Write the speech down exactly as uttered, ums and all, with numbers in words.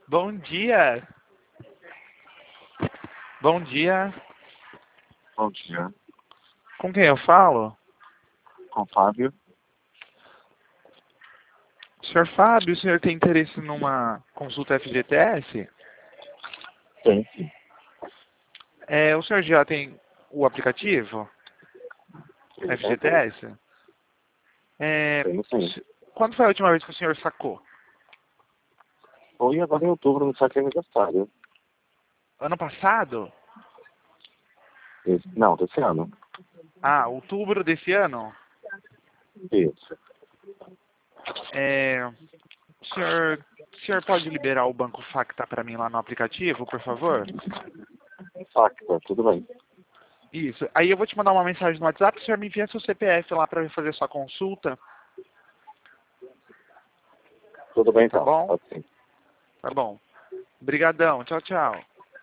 Bom dia. Bom dia. Bom dia. Com quem eu falo? Com o Fábio. senhor Fábio, o senhor tem interesse numa consulta F G T S? Tem, sim. É, o senhor já tem o aplicativo F G T S? É, Tenho, sim. quando foi a última vez que o senhor sacou? Foi agora em outubro, no saque aniversário. Ano passado? Esse, não, desse ano. Ah, outubro desse ano? Isso. É, o senhor, o senhor pode liberar o Banco Facta para mim lá no aplicativo, por favor? Saque, tá tudo bem. Isso. Aí eu vou te mandar uma mensagem no WhatsApp, o senhor me envia seu C P F lá para fazer sua consulta, Tudo bem, tá então. bom? Pode sim. Tá bom. Obrigadão. Tchau, tchau.